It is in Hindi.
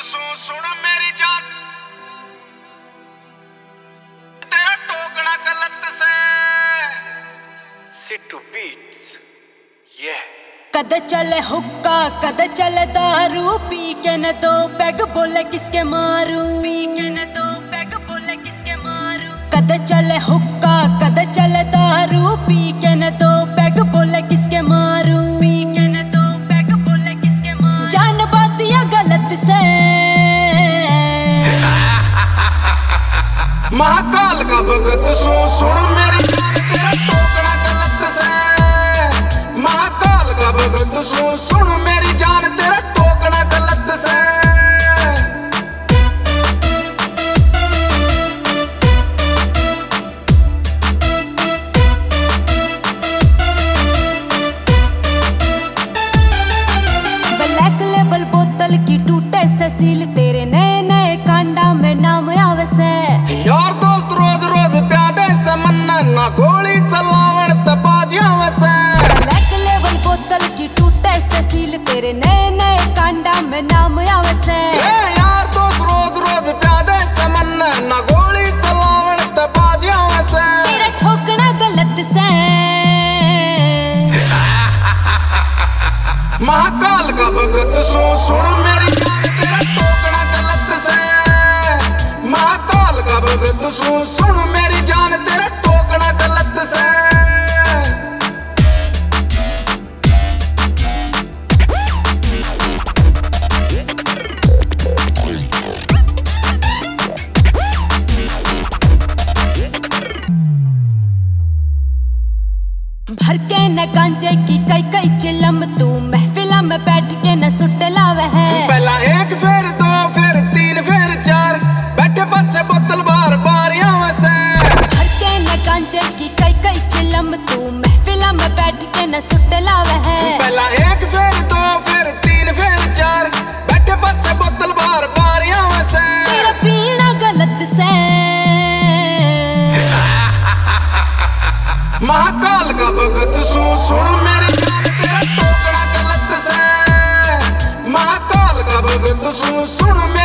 सुन मेरी जान, तेरा टोकना गलत से सिट्टू बीट्स ये कद चले हुक्का कद चले दारू, पी के न दो पैग बोले किसके मारू, पी के न दो पैग बोले किसके मारू। कद चले हुक्का कद चले दारू, पी के न दो पैग बोले किसके मारू, पी के न दो पैग बोले किसके मारू। जान बात या गलत से महाकाल का भगत सुन मेरी जान, तेरा टोकना गलत से। महाकाल का भगत सुन मेरी जान, तेरा टोकना गलत से। ब्लैक लेबल बोतल की टूटे से सील, तेरे नए नए कांडा में नाम आवे से। यार दोस्त रोज रोज प्यादे से मन्ना ना गोली चलावण तबाजियां वसे। ब्लैक लेबल बोतल की टूटे से सील, तेरे नए नए कांडा में नाम आवे से। यार दोस्त रोज रोज प्यादे से मन्ना ना गोली चलावण तबाजियां वसे। तेरा ठोकना गलत से महाकाल का भगत सुन मेरी जान, तेरा टोकना गलत से। महाकाल का भगत सुन मेरी जान, तेरा टोकना गलत से। भर के न गांजे की कई कई चिलम, तू महफिला में बैठ के न सुट लावे है। पहला एक फिर दो फिर तीन फिर चार, बैठे बच्चे बोतल बार बार यहाँ से। भर के न गांजे की कई कई चिलम, तू महफिला में बैठ के न सुट लावे है। पहला एक फिर दो फिर तीन फिर चार, बैठे बच्चे बोतल बार बार यहाँ से। तेरा पीना गलत से महाकाल का भगत सुन मेरी जान, तेरा टोकना गलत से। महाकाल का भगत सुन मेरी